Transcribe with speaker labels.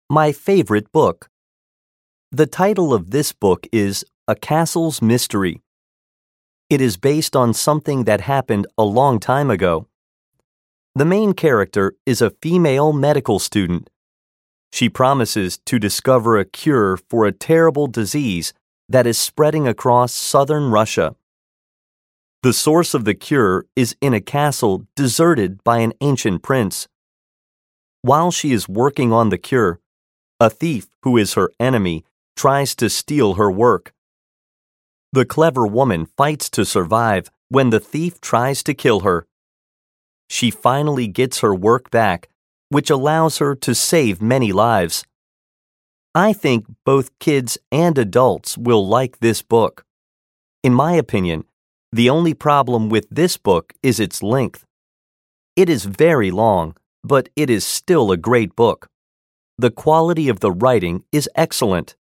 Speaker 1: My favorite book. The title of this book is A Castle's Mystery. It is based on something that happened a long time ago. The main character is a female medical student. She promises to discover a cure for a terrible disease that is spreading across southern Russia. The source of the cure is in a castle deserted by an ancient prince. While she is working on the cure, a thief who is her enemy tries to steal her work. The clever woman fights to survive when the thief tries to kill her. She finally gets her work back, which allows her to save many lives. I think both kids and adults will like this book. In my opinion, the only problem with this book is its length. It is very long, but it is still a great book. The quality of the writing is excellent.